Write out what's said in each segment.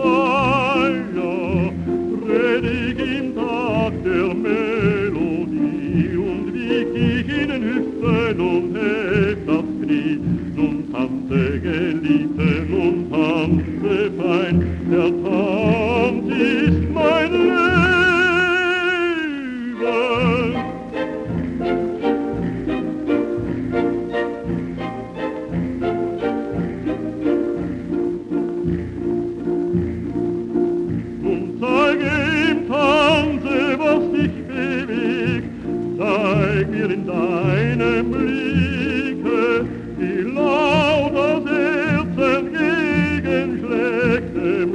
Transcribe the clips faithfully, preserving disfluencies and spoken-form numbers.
Feier, freudig im Tag der Melodie, und wieg ich in den Hüften und hebt das Knie. Nun tanze, Geliebte, nun tanze fein, der Tanz ist mein Leben. Zeig mir in deinem Blicke, wie laut das Herz entgegenschlägt dem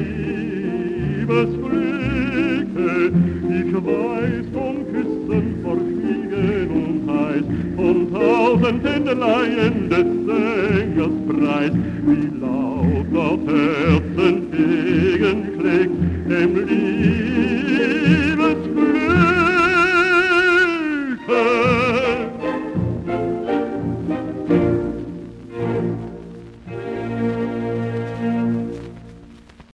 Liebesglücke. Ich weiß von Küssen verfliegen und heiß, von tausend Händeleien des Sängers Preis, wie laut das Herz